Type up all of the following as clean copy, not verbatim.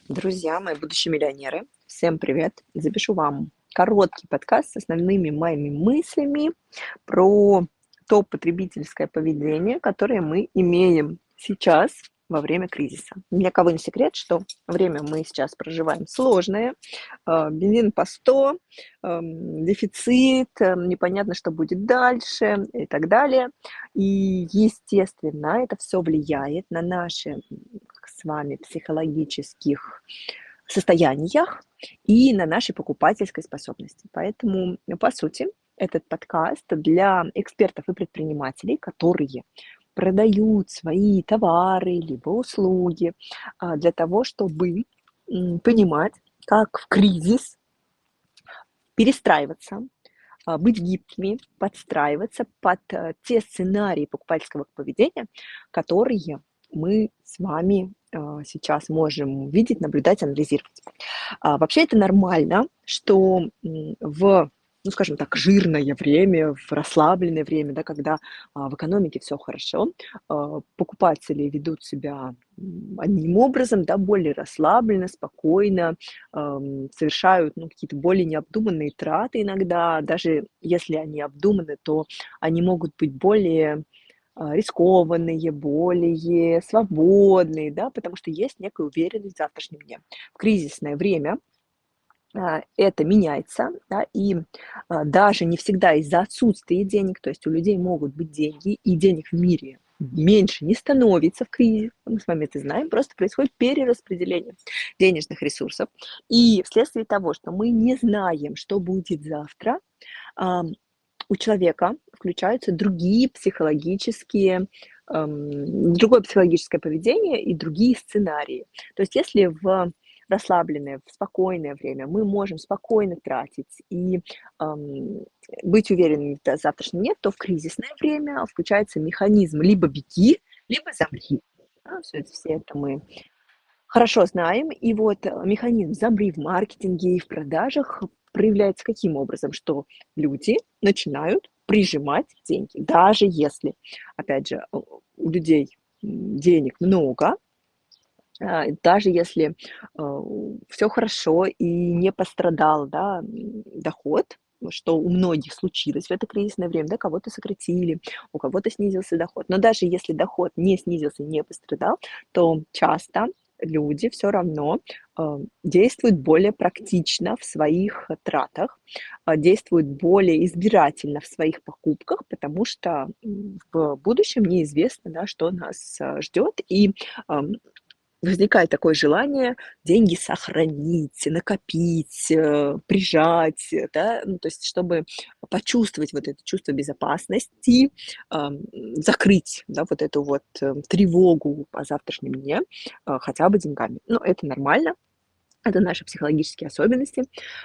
Друзья, мои будущие миллионеры, всем привет! Запишу вам короткий подкаст с основными моими мыслями про то потребительское поведение, которое мы имеем сейчас во время кризиса. Ни для кого не секрет, что время мы сейчас проживаем сложное, бензин по 100, дефицит, непонятно, что будет дальше и так далее. И, естественно, это все влияет на наши с вами психологических состояниях и на нашей покупательской способности. Поэтому, по сути, этот подкаст для экспертов и предпринимателей, которые продают свои товары либо услуги, для того, чтобы понимать, как в кризис перестраиваться, быть гибкими, подстраиваться под те сценарии покупательского поведения, которые мы с вами сейчас можем видеть, наблюдать, анализировать. Вообще это нормально, что в, ну, скажем так, жирное время, в расслабленное время, да, когда в экономике все хорошо, покупатели ведут себя одним образом, да, более расслабленно, спокойно, совершают, ну, какие-то более необдуманные траты иногда. Даже если они обдуманы, то они могут быть более рискованные, более свободные, да, потому что есть некая уверенность в завтрашнем дне. В кризисное время это меняется, да, и даже не всегда из-за отсутствия денег, то есть у людей могут быть деньги, и денег в мире меньше не становится в кризис, мы с вами это знаем, просто происходит перераспределение денежных ресурсов. И вследствие того, что мы не знаем, что будет завтра, у человека включаются другое психологическое поведение и другие сценарии. То есть если в расслабленное, в спокойное время мы можем спокойно тратить и ам, быть уверенными в завтрашнем нет, то в кризисное время включается механизм либо беги, либо замри. Да, все это мы хорошо знаем. И вот механизм замри в маркетинге и в продажах проявляется каким образом? Что люди начинают прижимать деньги. Даже если, опять же, у людей денег много, даже если все хорошо и не пострадал, да, доход, что у многих случилось в это кризисное время, да, кого-то сократили, у кого-то снизился доход. Но даже если доход не снизился, не пострадал, то часто люди все равно действуют более практично в своих тратах, действуют более избирательно в своих покупках, потому что в будущем неизвестно, да, что нас ждет, и возникает такое желание деньги сохранить, накопить, прижать, да, ну, то есть чтобы почувствовать вот это чувство безопасности, закрыть, да, вот эту вот тревогу о завтрашнем дне хотя бы деньгами. Ну, это нормально, это наши психологические особенности.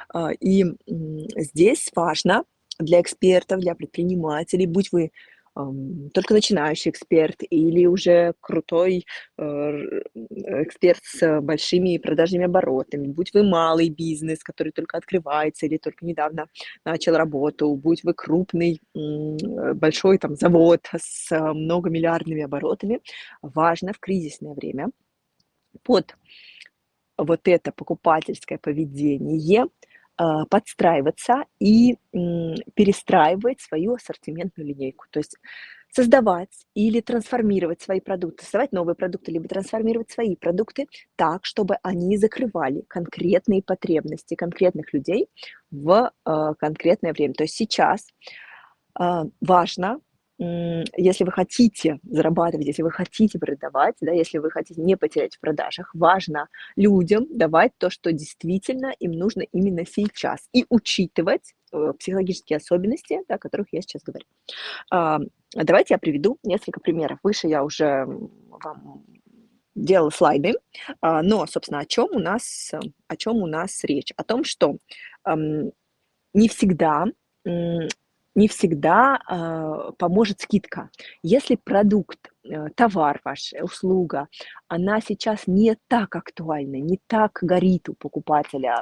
Здесь важно для экспертов, для предпринимателей, будь вы только начинающий эксперт или уже крутой эксперт с большими продажными оборотами, будь вы малый бизнес, который только открывается или только недавно начал работу, будь вы крупный, большой там завод с многомиллиардными оборотами, важно в кризисное время под вот это покупательское поведение, подстраиваться и, перестраивать свою ассортиментную линейку. То есть создавать или трансформировать свои продукты, создавать новые продукты, либо трансформировать свои продукты так, чтобы они закрывали конкретные потребности конкретных людей в, конкретное время. То есть сейчас важно, если вы хотите зарабатывать, если вы хотите продавать, да, если вы хотите не потерять в продажах, важно людям давать то, что действительно им нужно именно сейчас, и учитывать психологические особенности, да, о которых я сейчас говорю. А, Давайте я приведу несколько примеров. Выше я уже вам делала слайды, но, собственно, о чем у нас речь? О том, что ам, не всегда, м, не всегда, поможет скидка. Если продукт, товар ваш, услуга, она сейчас не так актуальна, не так горит у покупателя,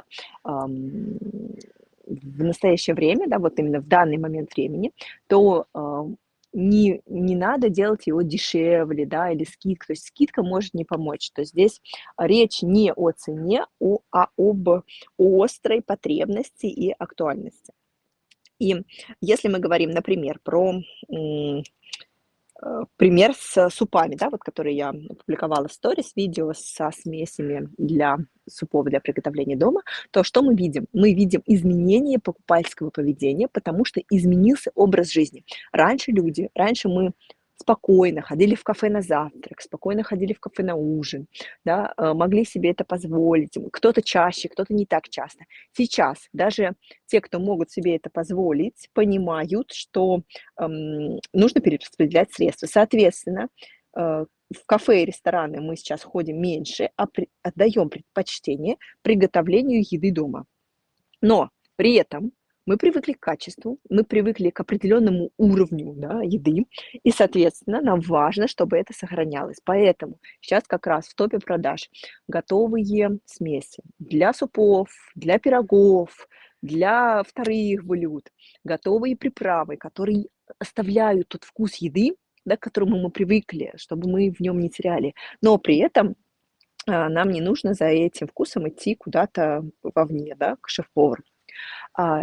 в настоящее время, да, вот именно в данный момент времени, то, не надо делать его дешевле, да, или скидка. То есть скидка может не помочь. То есть здесь речь не о цене, а об острой потребности и актуальности. И если мы говорим, например, про пример с супами, да, вот который я опубликовала в сторис, видео со смесями для супов для приготовления дома, то что мы видим? Мы видим изменение покупательского поведения, потому что изменился образ жизни. Раньше мы спокойно ходили в кафе на завтрак, спокойно ходили в кафе на ужин, да, могли себе это позволить. Кто-то чаще, кто-то не так часто. Сейчас даже те, кто могут себе это позволить, понимают, что нужно перераспределять средства. Соответственно, в кафе и рестораны мы сейчас ходим меньше, а отдаем предпочтение приготовлению еды дома. Но при этом мы привыкли к качеству, мы привыкли к определенному уровню, да, еды, и, соответственно, нам важно, чтобы это сохранялось. Поэтому сейчас как раз в топе продаж готовые смеси для супов, для пирогов, для вторых блюд, готовые приправы, которые оставляют тот вкус еды, да, к которому мы привыкли, чтобы мы в нем не теряли. Но при этом нам не нужно за этим вкусом идти куда-то вовне, да, к шеф-повару. А,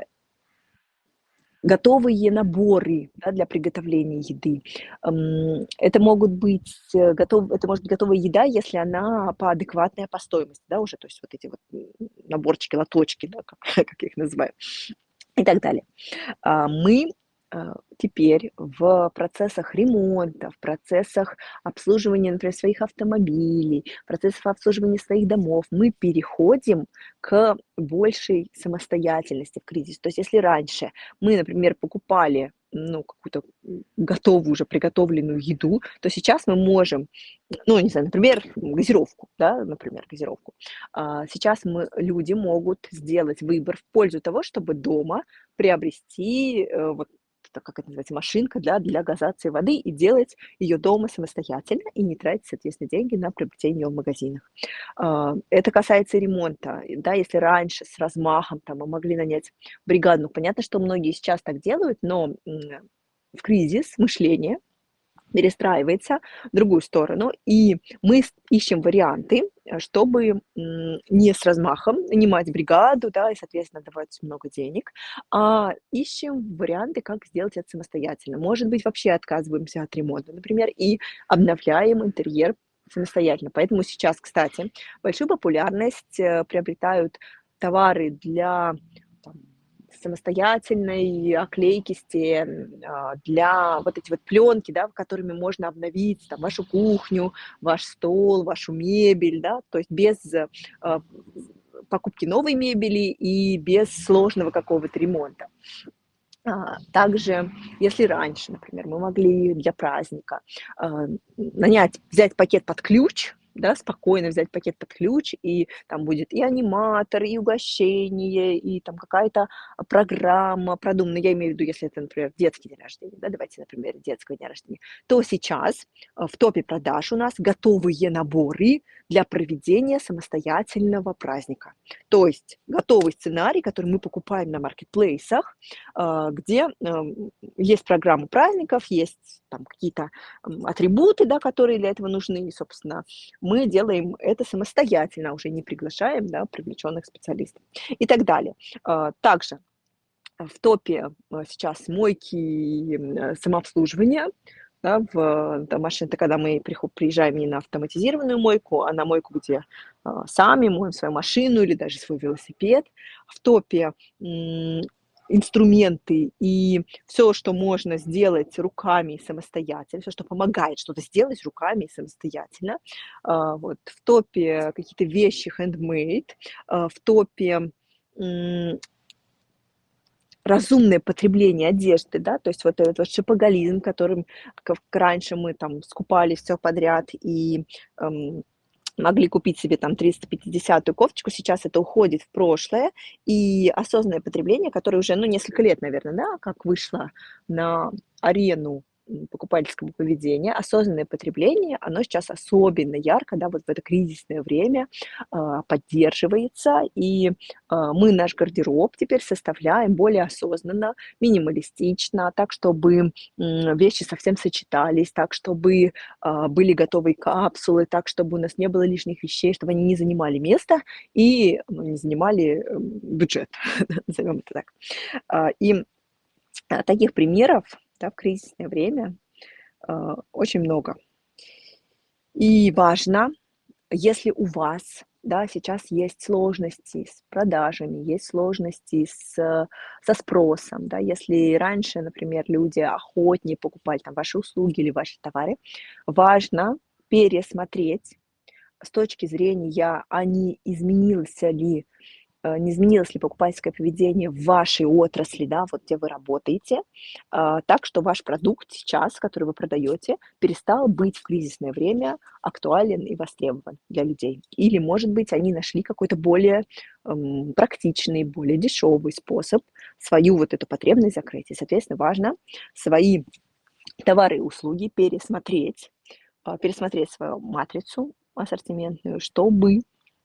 Готовые наборы, да, для приготовления еды. Это могут быть, это может быть готовая еда, если она по стоимости, да, уже, то есть вот эти вот наборчики, лоточки, да, как, как я их называю, и так далее. Мы теперь в процессах ремонта, в процессах обслуживания, например, своих автомобилей, процессов обслуживания своих домов, мы переходим к большей самостоятельности в кризис. То есть если раньше мы, например, покупали какую-то готовую, уже приготовленную еду, то сейчас мы можем, не знаю, например, газировку, да, например, газировку. Сейчас люди могут сделать выбор в пользу того, чтобы дома приобрести как это называется, машинка для газации воды и делать ее дома самостоятельно и не тратить, соответственно, деньги на приобретение ее в магазинах. Это касается ремонта. Да, если раньше с размахом мы могли нанять бригаду, понятно, что многие сейчас так делают, но в кризис мышления перестраивается в другую сторону, и мы ищем варианты, чтобы не с размахом нанимать бригаду, да, и, соответственно, давать много денег, а ищем варианты, как сделать это самостоятельно. Может быть, вообще отказываемся от ремонта, например, и обновляем интерьер самостоятельно. Поэтому сейчас, кстати, большую популярность приобретают товары для самостоятельной оклейки стен, для вот эти вот пленки, да, которыми можно обновить вашу кухню, ваш стол, вашу мебель, да, то есть без покупки новой мебели и без сложного какого-то ремонта. Также, если раньше, например, мы могли для праздника взять пакет под ключ, да, спокойно взять пакет под ключ, и там будет и аниматор, и угощение, и там какая-то программа продумана. Я имею в виду, если это, например, детский день рождения, да, давайте, например, детского дня рождения, то сейчас в топе продаж у нас готовые наборы для проведения самостоятельного праздника. То есть готовый сценарий, который мы покупаем на маркетплейсах, где есть программа праздников, есть там какие-то атрибуты, да, которые для этого нужны, и, собственно, мы делаем это самостоятельно, уже не приглашаем, да, привлеченных специалистов и так далее. Также в топе сейчас мойки самообслуживания, да, в домашней, это когда мы приезжаем не на автоматизированную мойку, а на мойку, где сами моем свою машину или даже свой велосипед. В топе инструменты и все, что можно сделать руками самостоятельно, все, что помогает что-то сделать руками самостоятельно. Вот. В топе какие-то вещи handmade, в топе разумное потребление одежды, да, то есть вот этот вот шопоголизм, которым как раньше мы там скупали все подряд и могли купить себе там 350-ю кофточку, сейчас это уходит в прошлое, и осознанное потребление, которое уже, несколько лет, наверное, да, как вышло на арену покупательскому поведению. Осознанное потребление, оно сейчас особенно ярко, да, вот в это кризисное время поддерживается, и мы наш гардероб теперь составляем более осознанно, минималистично, так, чтобы вещи совсем сочетались, так, чтобы были готовые капсулы, так, чтобы у нас не было лишних вещей, чтобы они не занимали место и не занимали бюджет, назовем это так. И таких примеров, да, в кризисное время очень много. И важно, если у вас, да, сейчас есть сложности с продажами, есть сложности со спросом, да, если раньше, например, люди охотнее покупали там ваши услуги или ваши товары, важно пересмотреть с точки зрения, а не изменилось ли покупательское поведение в вашей отрасли, да, вот где вы работаете, так, что ваш продукт сейчас, который вы продаете, перестал быть в кризисное время актуален и востребован для людей. Или, может быть, они нашли какой-то более практичный, более дешевый способ свою вот эту потребность закрыть. И, соответственно, важно свои товары и услуги пересмотреть свою матрицу ассортиментную, чтобы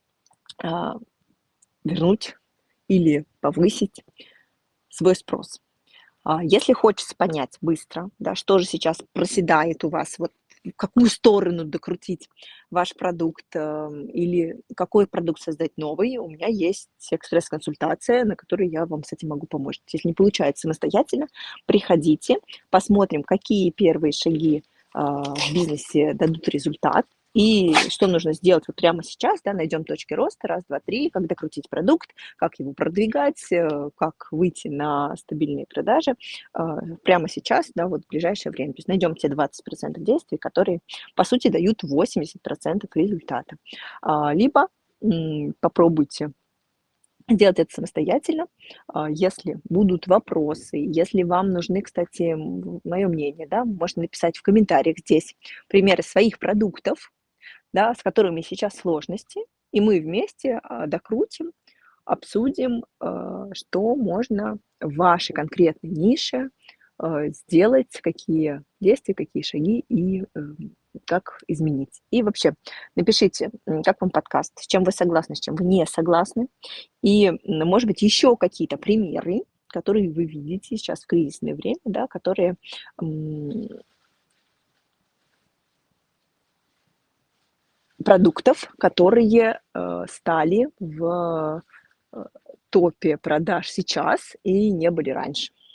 вернуть или повысить свой спрос. Если хочется понять быстро, да, что же сейчас проседает у вас, вот в какую сторону докрутить ваш продукт или какой продукт создать новый, у меня есть экспресс-консультация, на которой я вам с этим могу помочь. Если не получается самостоятельно, приходите, посмотрим, какие первые шаги в бизнесе дадут результат, и что нужно сделать вот прямо сейчас, да, найдем точки роста, раз, два, три, как докрутить продукт, как его продвигать, как выйти на стабильные продажи прямо сейчас, да, вот в ближайшее время. То есть найдем те 20% действий, которые, по сути, дают 80% результата. Либо попробуйте сделать это самостоятельно. Если будут вопросы, если вам нужны, кстати, мое мнение, да, можно написать в комментариях здесь примеры своих продуктов, да, с которыми сейчас сложности, и мы вместе докрутим, обсудим, что можно в вашей конкретной нише сделать, какие действия, какие шаги и как изменить. И вообще напишите, как вам подкаст, с чем вы согласны, с чем вы не согласны, и, может быть, еще какие-то примеры, которые вы видите сейчас в кризисное время, да, которые продуктов, которые стали в топе продаж сейчас и не были раньше.